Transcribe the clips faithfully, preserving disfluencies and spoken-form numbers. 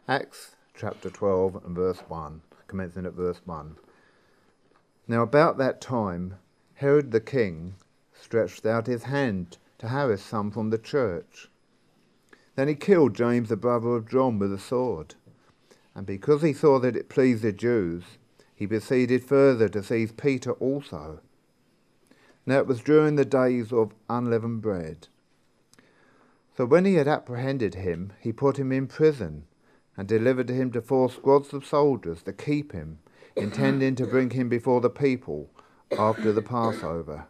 Acts chapter twelve and verse one, commencing at verse one. Now about that time Herod the king stretched out his hand to harass some from the church. Then he killed James the brother of John with a sword, and because he saw that it pleased the Jews, he proceeded further to seize Peter also. Now it was during the days of unleavened bread. So when he had apprehended him, he put him in prison, and delivered him to four squads of soldiers to keep him, intending to bring him before the people after the Passover.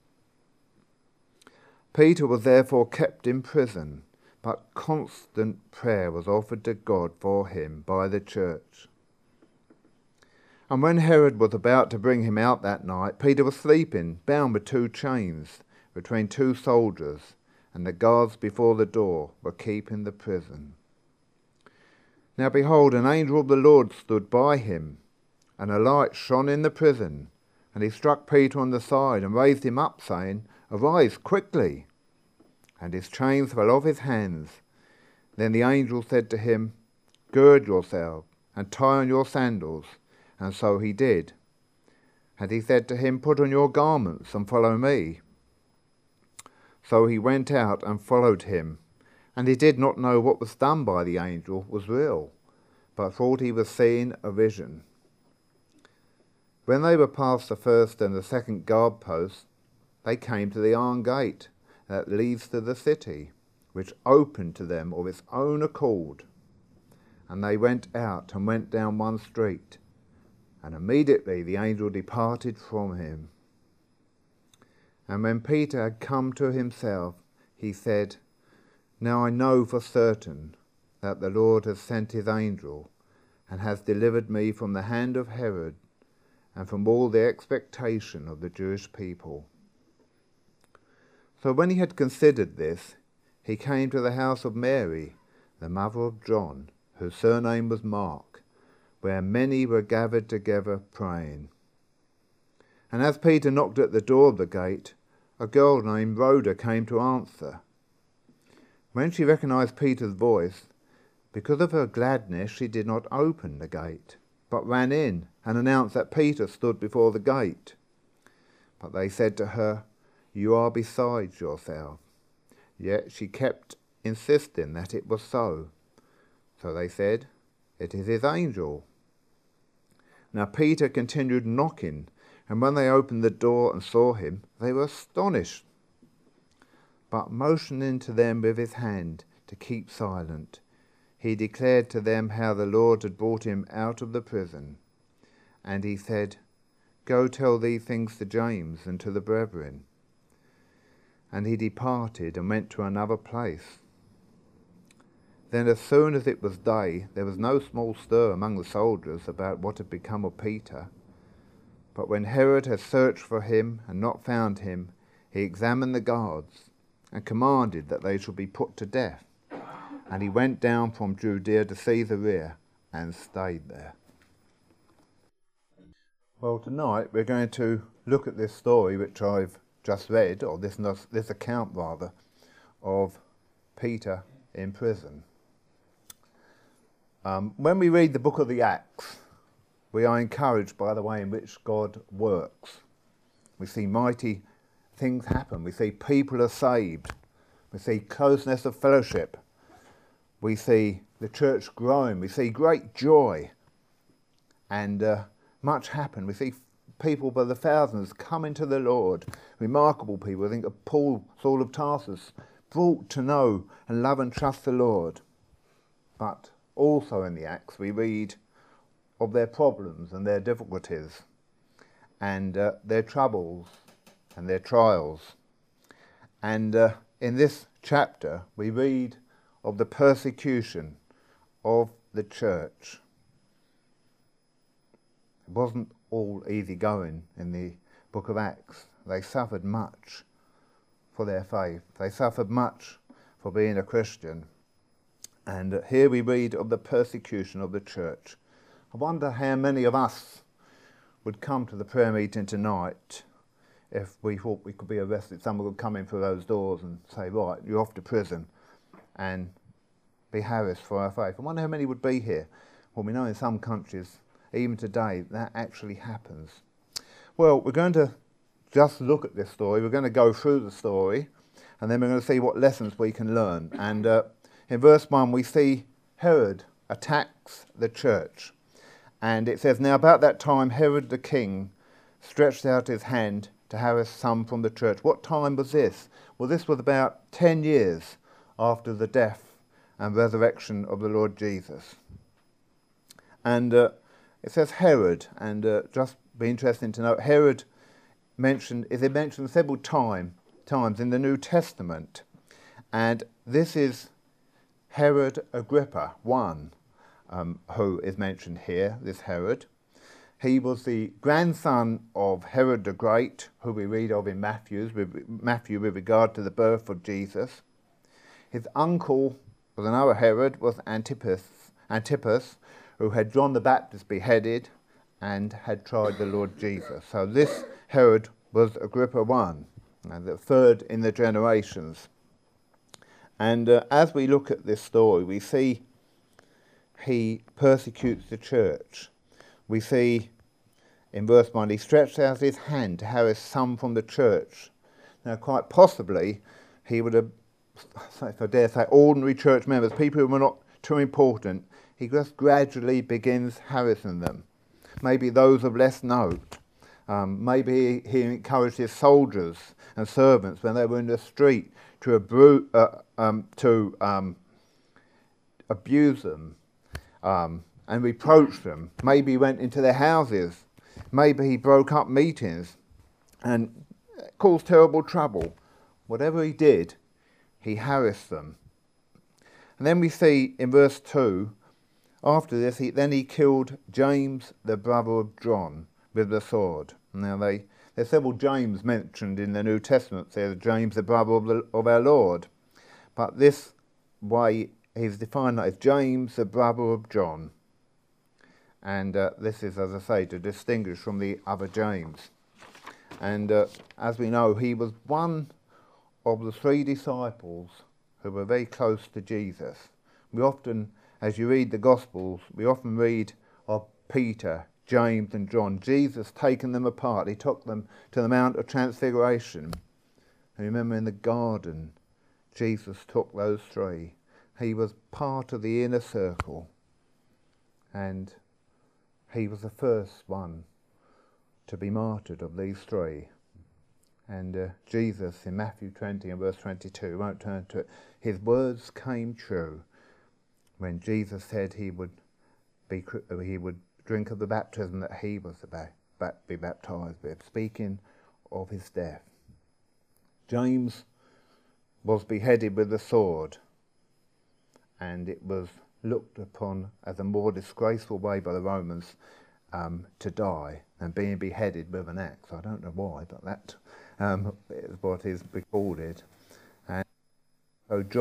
Peter was therefore kept in prison, but constant prayer was offered to God for him by the church. And when Herod was about to bring him out that night, Peter was sleeping, bound with two chains, between two soldiers, and the guards before the door were keeping the prison. Now behold, an angel of the Lord stood by him, and a light shone in the prison, and he struck Peter on the side and raised him up, saying, Arise quickly. And his chains fell off his hands. Then the angel said to him, Gird yourself, and tie on your sandals. And so he did. And he said to him, Put on your garments and follow me. So he went out and followed him. And he did not know what was done by the angel was real, but thought he was seeing a vision. When they were past the first and the second guard post, they came to the iron gate that leads to the city, which opened to them of its own accord. And they went out and went down one street, and immediately the angel departed from him. And when Peter had come to himself, he said, Now I know for certain that the Lord has sent his angel, and has delivered me from the hand of Herod, and from all the expectation of the Jewish people. So when he had considered this, he came to the house of Mary, the mother of John, whose surname was Mark, where many were gathered together praying. And as Peter knocked at the door of the gate, a girl named Rhoda came to answer. When she recognized Peter's voice, because of her gladness she did not open the gate, but ran in and announced that Peter stood before the gate. But they said to her, You are beside yourself. Yet she kept insisting that it was so. So they said, It is his angel. Now Peter continued knocking, and when they opened the door and saw him, they were astonished. But motioning to them with his hand to keep silent, he declared to them how the Lord had brought him out of the prison. And he said, Go tell these things to James and to the brethren. And he departed and went to another place. Then as soon as it was day, there was no small stir among the soldiers about what had become of Peter. But when Herod had searched for him and not found him, he examined the guards and commanded that they should be put to death. And he went down from Judea to Caesarea and stayed there. Well, tonight we're going to look at this story which I've just read, or this, this account rather, of Peter in prison. Um, when we read the book of the Acts, we are encouraged by the way in which God works. We see mighty things happen. We see people are saved. We see closeness of fellowship. We see the church growing. We see great joy. And uh, much happen. We see people by the thousands coming to the Lord. Remarkable people. I think of Paul, Saul of Tarsus, brought to know and love and trust the Lord. But also in the Acts we read of their problems and their difficulties and uh, their troubles and their trials. And uh, in this chapter we read of the persecution of the church. It wasn't all easy going in the book of Acts. They suffered much for their faith. They suffered much for being a Christian. And uh, here we read of the persecution of the church. I wonder how many of us would come to the prayer meeting tonight if we thought we could be arrested. Someone would come in through those doors and say, right, you're off to prison. And be harassed for our faith. I wonder how many would be here. Well, we know in some countries, even today, that actually happens. Well, we're going to just look at this story. We're going to go through the story, and then we're going to see what lessons we can learn. And uh, in verse one, we see Herod attacks the church. And it says, "Now about that time Herod the king stretched out his hand to harass some from the church." What time was this? Well, this was about ten years after the death and resurrection of the Lord Jesus. And uh, it says Herod, and uh, just be interesting to note, Herod mentioned is it mentioned several time, times in the New Testament. And this is Herod Agrippa one, um, who is mentioned here, this Herod. He was the grandson of Herod the Great, who we read of in Matthew's, with, Matthew with regard to the birth of Jesus. His uncle was another Herod, was Antipas, Antipas, who had John the Baptist beheaded and had tried the Lord Jesus. So this Herod was Agrippa one, and the third in the generations. And uh, as we look at this story, we see he persecutes the church. We see in verse one, he stretched out his hand to harass some from the church. Now, quite possibly, he would have, if I dare say, ordinary church members, people who were not too important. He just gradually begins harassing them. Maybe those of less note. Um, maybe he encouraged his soldiers and servants when they were in the street to, abru- uh, um, to um, abuse them um, and reproach them. Maybe he went into their houses. Maybe he broke up meetings and caused terrible trouble. Whatever he did, he harassed them. And then we see in verse two, after this, he, then he killed James, the brother of John, with the sword. Now, they, there's several James mentioned in the New Testament. There's James, the brother of, the, of our Lord. But this way, he's defined as James, the brother of John. And uh, this is, as I say, to distinguish from the other James. And uh, as we know, he was one of the three disciples who were very close to Jesus. We often, as you read the Gospels, we often read of Peter, James and John. Jesus taking them apart. He took them to the Mount of Transfiguration. And remember in the garden, Jesus took those three. He was part of the inner circle. And he was the first one to be martyred of these three. And uh, Jesus in Matthew twenty and verse twenty-two, won't turn to it, his words came true when Jesus said he would be he would drink of the baptism that he was to be baptized with, speaking of his death. James was beheaded with the sword, and it was looked upon as a more disgraceful way by the Romans um, to die than being beheaded with an axe. I don't know why, but that um, is what is recorded. And so John,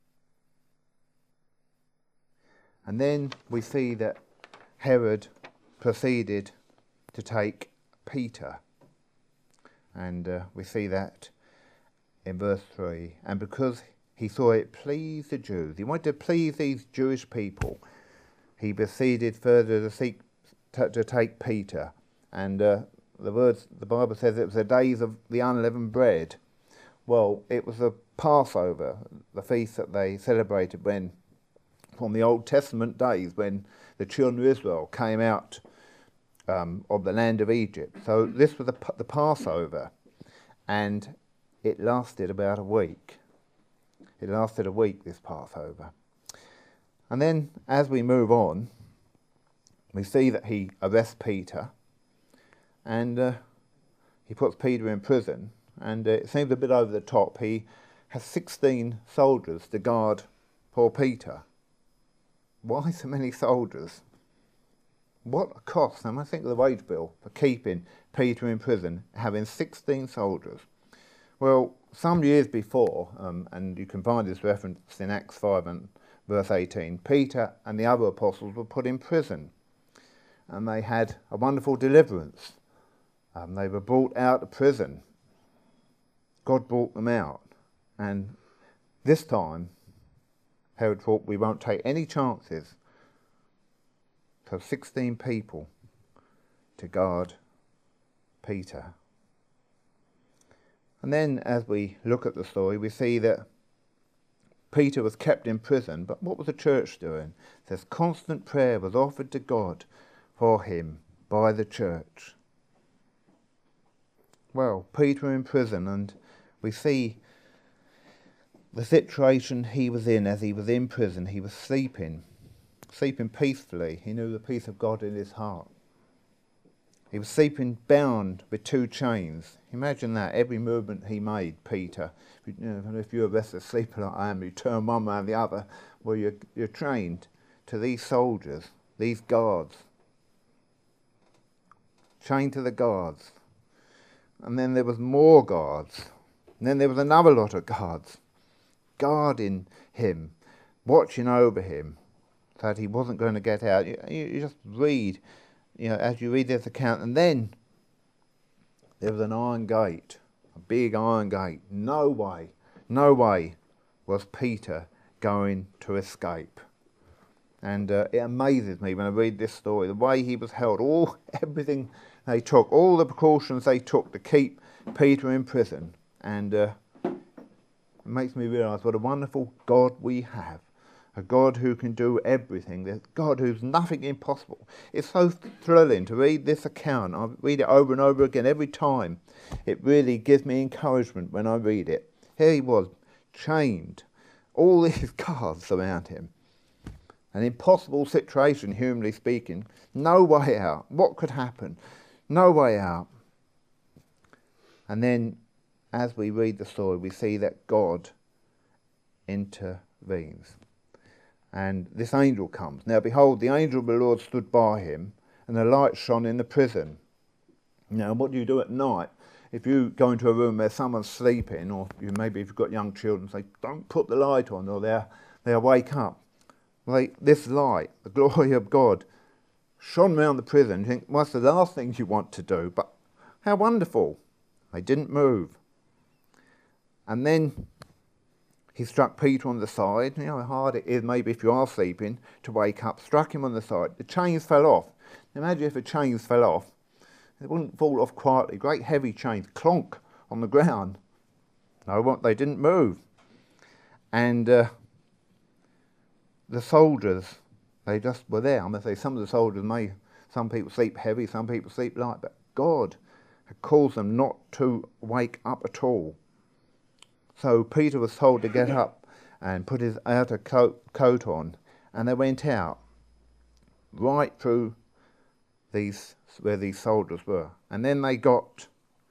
and then we see that Herod proceeded to take Peter, and uh, we see that in verse three. And because he saw it pleased the Jews, he wanted to please these Jewish people, he proceeded further to seek to, to take Peter. And uh, the words, the Bible says it was the days of the unleavened bread. Well, it was the Passover, the feast that they celebrated when, from the Old Testament days, when the children of Israel came out um, of the land of Egypt. So this was the, the Passover, and it lasted about a week. It lasted a week, this Passover. And then, as we move on, we see that he arrests Peter, and uh, he puts Peter in prison, and uh, it seems a bit over the top. He has sixteen soldiers to guard poor Peter. Why so many soldiers? What a cost, and I think of the wage bill for keeping Peter in prison, having sixteen soldiers. Well, some years before, um, and you can find this reference in Acts five and verse eighteen, Peter and the other apostles were put in prison, and they had a wonderful deliverance. Um, they were brought out of prison. God brought them out, and this time Herod thought, we won't take any chances. So sixteen people to guard Peter. And then as we look at the story, we see that Peter was kept in prison, but what was the church doing? It says constant prayer was offered to God for him by the church. Well, Peter in prison, and we see the situation he was in as he was in prison. He was sleeping, sleeping peacefully. He knew the peace of God in his heart. He was sleeping bound with two chains. Imagine that, every movement he made, Peter. You know, if you're a restless sleeper like I am, you turn one way and the other. Well, you're, you're trained to these soldiers, these guards. Chained to the guards. And then there was more guards. And then there was another lot of guards guarding him, watching over him, so that he wasn't going to get out. You, you just read, you know, as you read this account, and then there was an iron gate, a big iron gate. No way, no way was Peter going to escape. And uh, it amazes me when I read this story, the way he was held, all everything they took, all the precautions they took to keep Peter in prison. And uh, it makes me realise what a wonderful God we have. A God who can do everything. A God who's nothing impossible. It's so thrilling to read this account. I read it over and over again every time. It really gives me encouragement when I read it. Here he was, chained. All these guards around him. An impossible situation, humanly speaking. No way out. What could happen? No way out. And then, as we read the story, we see that God intervenes. And this angel comes. Now behold, the angel of the Lord stood by him, and a light shone in the prison. Now what do you do at night? If you go into a room where someone's sleeping, or you maybe if you've got young children, say, don't put the light on, or they'll, they'll wake up. Well, they, this light, the glory of God, shone round the prison. You think, well, that's the last thing you want to do, but how wonderful. They didn't move. And then he struck Peter on the side. You know how hard it is, maybe if you are sleeping, to wake up. Struck him on the side. The chains fell off. Imagine if the chains fell off. They wouldn't fall off quietly. Great heavy chains, clonk on the ground. No, they didn't move. And uh, the soldiers, they just were there. I must say, some of the soldiers may, some people sleep heavy, some people sleep light, but God had caused them not to wake up at all. So Peter was told to get up and put his outer coat, coat on, and they went out right through these where these soldiers were. And then they got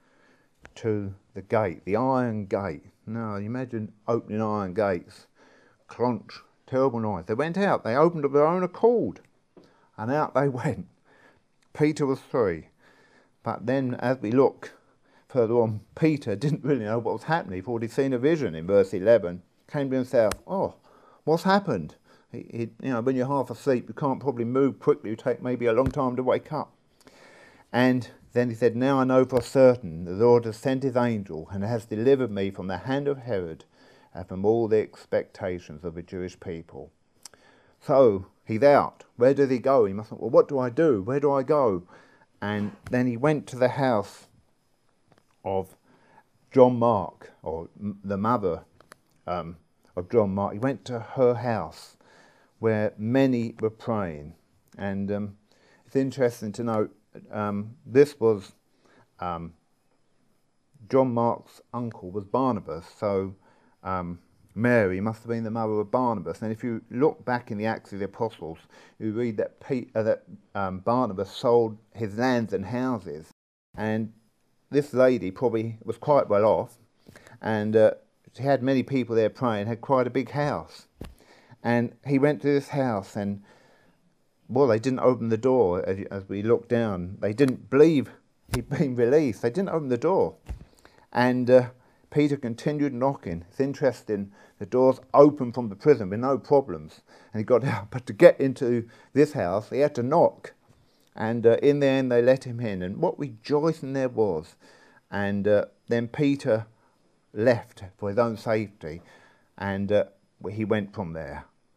to the gate, the iron gate. Now, imagine opening iron gates. Crunch, terrible noise. They went out, they opened of their own accord, and out they went. Peter was free. But then, as we look further on, Peter didn't really know what was happening. He thought he'd seen a vision in verse eleven. Came to himself, oh, what's happened? He, he, you know, when you're half asleep, you can't probably move quickly. You take maybe a long time to wake up. And then he said, now I know for certain the Lord has sent his angel and has delivered me from the hand of Herod and from all the expectations of the Jewish people. So he's out. Where does he go? He must think, well, what do I do? Where do I go? And then he went to the house of John Mark, or m- the mother um, of John Mark. He went to her house where many were praying. And um, it's interesting to note, um, this was um, John Mark's uncle was Barnabas, so um, Mary must have been the mother of Barnabas. And if you look back in the Acts of the Apostles, you read that, Pete, uh, that um, Barnabas sold his lands and houses, and this lady probably was quite well off, and uh, she had many people there praying, had quite a big house. And he went to this house, and well, they didn't open the door. As, as we looked down, they didn't believe he'd been released. They didn't open the door. And uh, Peter continued knocking. It's interesting, the doors opened from the prison with no problems, and he got out. But to get into this house, he had to knock. And uh, in the end, they let him in. And what rejoicing there was. And uh, then Peter left for his own safety, and uh, he went from there.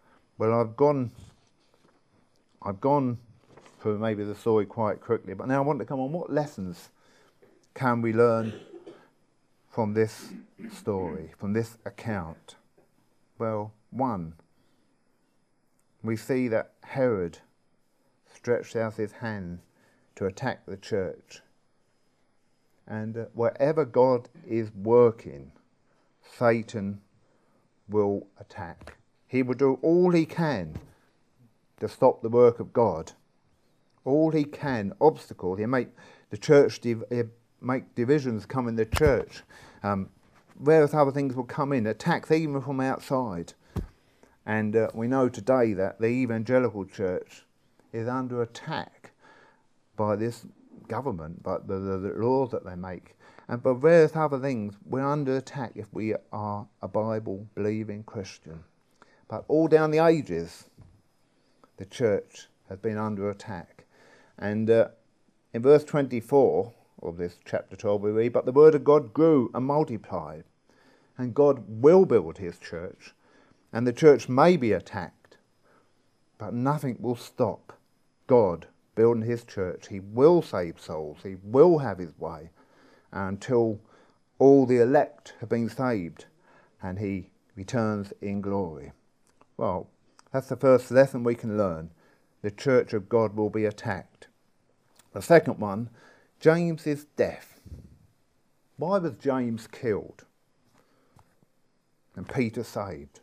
Well, I've gone, I've gone through maybe the story quite quickly, but now I want to come on. What lessons can we learn from this story, from this account? Well, one, we see that Herod stretched out his hand to attack the church. And uh, wherever God is working, Satan will attack. He will do all he can to stop the work of God. All he can, obstacles. He'll make the church, div- he'll make divisions come in the church. Um, various other things will come in, attacks even from outside. And uh, we know today that the evangelical church is under attack by this government, by the, the, the laws that they make. And by various other things, we're under attack if we are a Bible-believing Christian. But all down the ages, the church has been under attack. And uh, in verse twenty-four of this chapter twelve we read, "But the word of God grew and multiplied, and God will build his church, and the church may be attacked, but nothing will stop God building his church. He will save souls. He will have his way until all the elect have been saved and he returns in glory." Well, that's the first lesson we can learn. The church of God will be attacked. The second one, James's death. Why was James killed and Peter saved?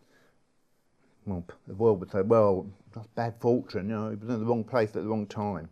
Well, the world would say, well, that's bad fortune, you know, he was in the wrong place at the wrong time.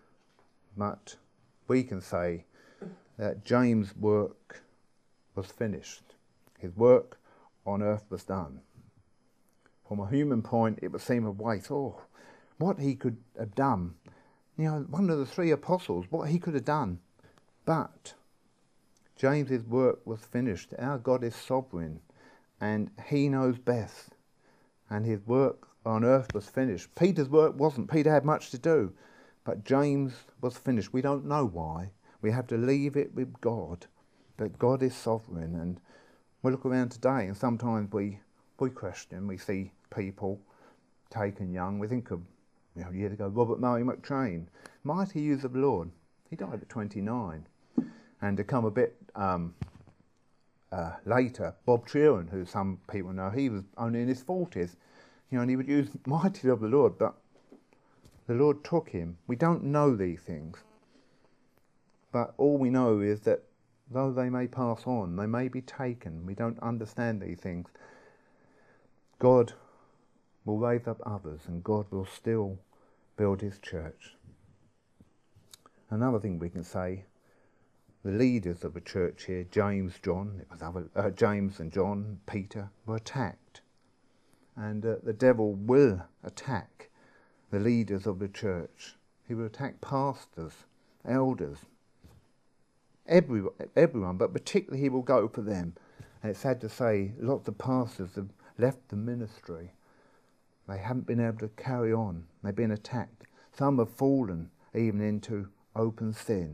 But we can say that James' work was finished. His work on earth was done. From a human point, it would seem a waste. Oh, what he could have done. You know, one of the three apostles, what he could have done. But James's work was finished. Our God is sovereign, and he knows best. And his work on earth was finished. Peter's work wasn't. Peter had much to do. But James was finished. We don't know why. We have to leave it with God. But God is sovereign. And we look around today and sometimes we, we question. We see people taken young. We think of, you know, years ago, Robert Murray McCheyne. Mighty use of the Lord. He died at twenty-nine. And to come a bit um, uh, later, Bob Sheeran, who some people know, he was only in his forties. You know, and he would use mighty of the Lord, but the Lord took him. We don't know these things. But all we know is that though they may pass on, they may be taken. We don't understand these things. God will raise up others, and God will still build his church. Another thing we can say, the leaders of the church here, James, John, it was other, uh, James and John, Peter, were attacked. And uh, the devil will attack the leaders of the church. He will attack pastors, elders, every, everyone, but particularly he will go for them. And it's sad to say, lots of pastors have left the ministry. They haven't been able to carry on. They've been attacked. Some have fallen even into open sin.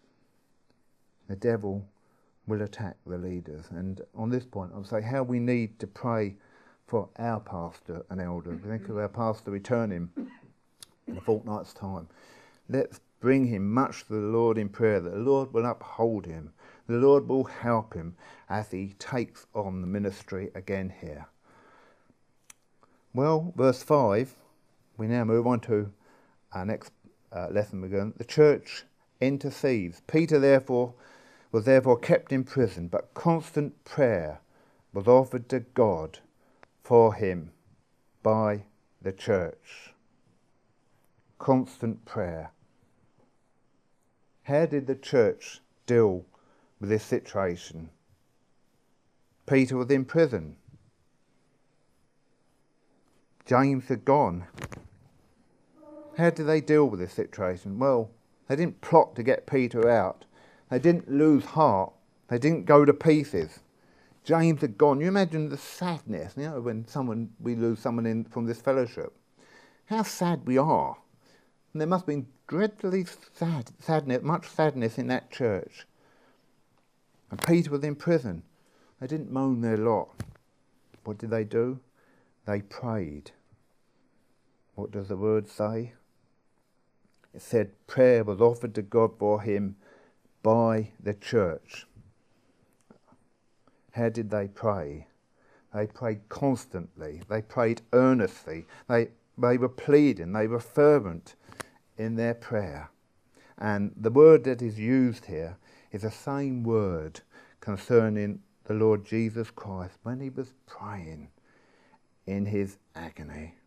The devil will attack the leaders. And on this point, I'll say how we need to pray for our pastor and elders. We think of our pastor returning in a fortnight's time. Let's bring him much to the Lord in prayer, that the Lord will uphold him. The Lord will help him as he takes on the ministry again here. Well, verse five, we now move on to our next uh, lesson again. The church intercedes. Peter therefore was therefore kept in prison, but constant prayer was offered to God for him by the church. Constant prayer. How did the church deal with this situation? Peter was in prison. James had gone. How did they deal with this situation? Well, they didn't plot to get Peter out. They didn't lose heart. They didn't go to pieces. James had gone. You imagine the sadness, you know, when someone we lose someone in from this fellowship. How sad we are. And there must have been dreadfully sad, sadness, much sadness in that church. And Peter was in prison. They didn't moan their lot. What did they do? They prayed. What does the word say? It said prayer was offered to God for him by the church. How did they pray? They prayed constantly. They prayed earnestly. They, they were pleading. They were fervent in their prayer. And the word that is used here is the same word concerning the Lord Jesus Christ when he was praying in his agony.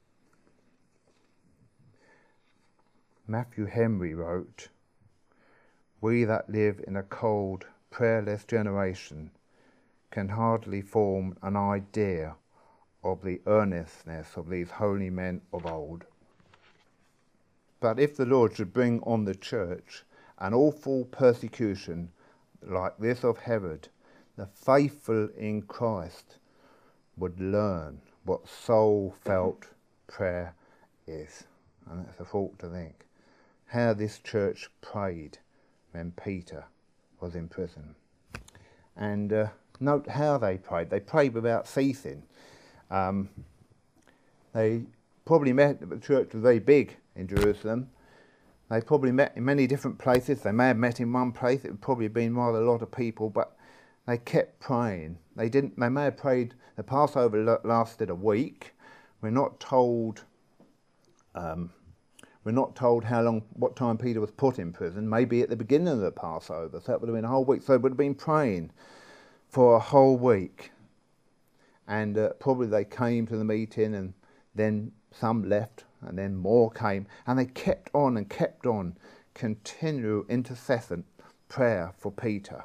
Matthew Henry wrote, "We that live in a cold, prayerless generation can hardly form an idea of the earnestness of these holy men of old. But if the Lord should bring on the church an awful persecution like this of Herod, the faithful in Christ would learn what soul-felt prayer is." And that's a thought to think. How this church prayed when Peter was in prison. And uh, note how they prayed. They prayed without ceasing. Um, they probably met, the church was very big in Jerusalem. They probably met in many different places. They may have met in one place. It would probably have been rather a lot of people, but they kept praying. They didn't. They may have prayed. The Passover lasted a week. We're not told. Um, we're not told how long, what time Peter was put in prison. Maybe at the beginning of the Passover. So that would have been a whole week. So they would have been praying for a whole week. And uh, probably they came to the meeting, and then some left, and then more came, and they kept on and kept on, continual intercession prayer for Peter.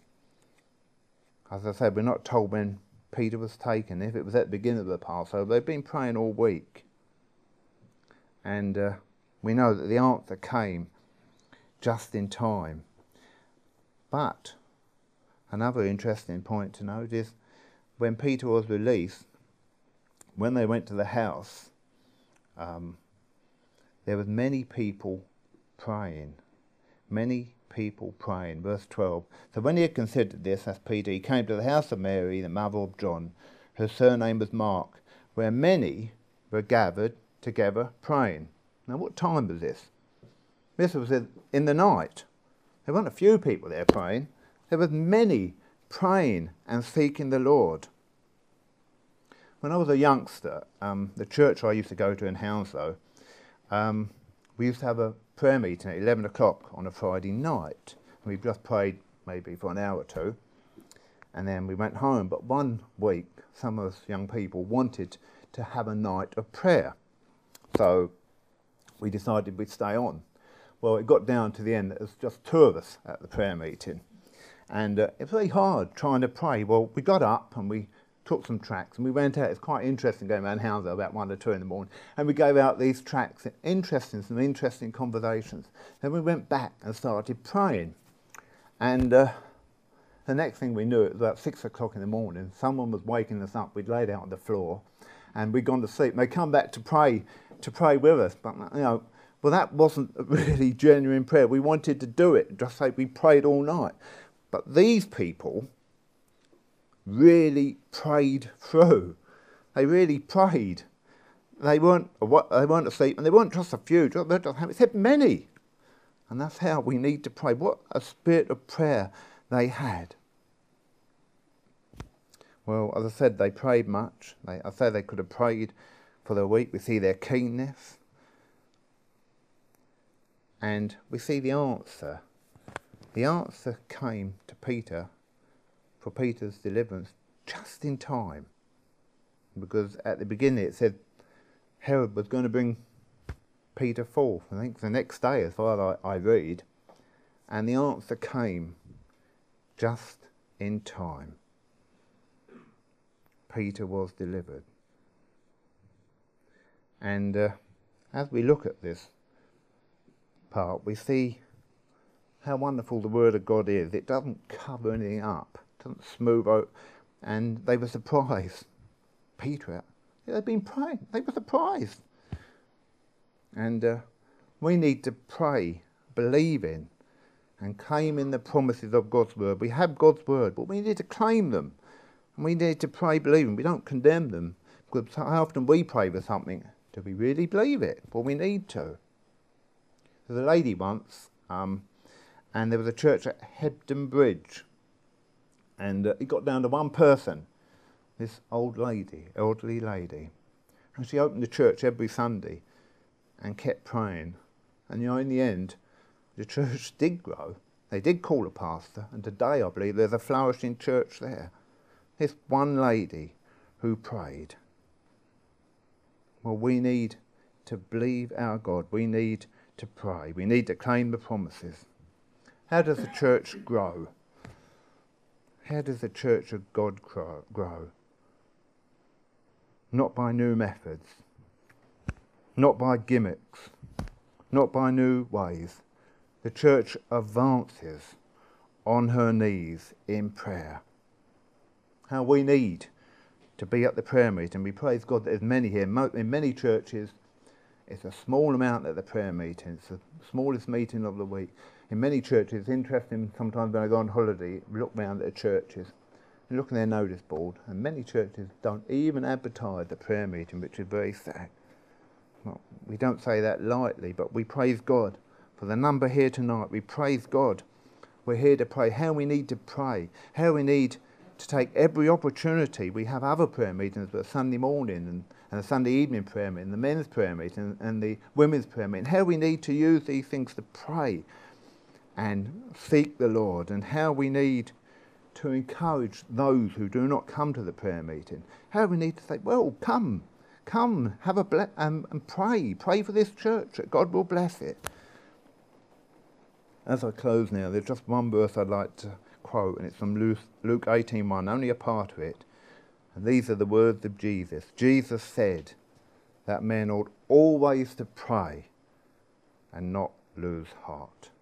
As I said, we're not told when Peter was taken. If it was at the beginning of the Passover, they've been praying all week. And uh, we know that the answer came just in time. But another interesting point to note is when Peter was released, when they went to the house, um, there was many people praying. Many people praying. Verse twelve. So when he had considered this, that's Peter, he came to the house of Mary, the mother of John, whose surname was Mark, where many were gathered together praying. Now what time was this? This was in the night. There weren't a few people there praying. There was many praying and seeking the Lord. When I was a youngster, um, the church I used to go to in Hounslow, um, we used to have a prayer meeting at eleven o'clock on a Friday night. We just prayed maybe for an hour or two, and then we went home. But one week, some of us young people wanted to have a night of prayer. So we decided we'd stay on. Well, it got down to the end that there was just two of us at the prayer meeting. And uh, it was very hard trying to pray. Well, we got up and we took some tracts and we went out. It's quite interesting going around Hounslow about one or two in the morning. And we gave out these tracts, interesting, some interesting conversations. Then we went back and started praying. And uh, the next thing we knew, it was about six o'clock in the morning. Someone was waking us up. We'd laid out on the floor and we'd gone to sleep. And they come back to pray, to pray with us. But, you know, well, that wasn't a really genuine prayer. We wanted to do it, just like we prayed all night. But these people really prayed through. They really prayed. They weren't they weren't asleep, and they weren't just a few. They said many, and that's how we need to pray. What a spirit of prayer they had. Well, as I said, they prayed much. They, I say they could have prayed for the week. We see their keenness, and we see the answer. The answer came to Peter for Peter's deliverance just in time. Because at the beginning it said Herod was going to bring Peter forth. I think the next day, as far as I, I read. And the answer came just in time. Peter was delivered. And uh, as we look at this part, we see how wonderful the Word of God is. It doesn't cover anything up, it doesn't smooth out. And they were surprised. Peter, they'd been praying, they were surprised. And uh, we need to pray, believe in, and claim in the promises of God's Word. We have God's Word, but we need to claim them. And we need to pray, believe them. We don't condemn them, because how often we pray for something Do we really believe it? Well, we need to. There's a lady once, um, and there was a church at Hebden Bridge, and uh, it got down to one person, this old lady, elderly lady, and she opened the church every Sunday and kept praying. And you know, in the end, the church did grow. They did call a pastor, and today I believe there's a flourishing church there. This one lady who prayed. Well, we need to believe our God. We need to pray. We need to claim the promises. How does the church grow? How does the church of God grow? Not by new methods, not by gimmicks, not by new ways. The church advances on her knees in prayer. How we need to be at the prayer meeting. We praise God that there's many here. In many churches, it's a small amount at the prayer meeting. It's the smallest meeting of the week. In many churches, it's interesting, sometimes when I go on holiday, we look around at the churches and look at their notice board, and many churches don't even advertise the prayer meeting, which is very sad. Well, we don't say that lightly, but we praise God for the number here tonight. We praise God. We're here to pray. How we need to pray. How we need to take every opportunity. We have other prayer meetings, but a Sunday morning and, and a Sunday evening prayer meeting, the men's prayer meeting and, and the women's prayer meeting. How we need to use these things to pray and seek the Lord, and how we need to encourage those who do not come to the prayer meeting. How we need to say, well, come, come, have a ble- um, and pray. Pray for this church, that God will bless it. As I close now, there's just one verse I'd like to quote, and it's from Luke eighteen one, only a part of it. And these are the words of Jesus. Jesus said that men ought always to pray and not lose heart.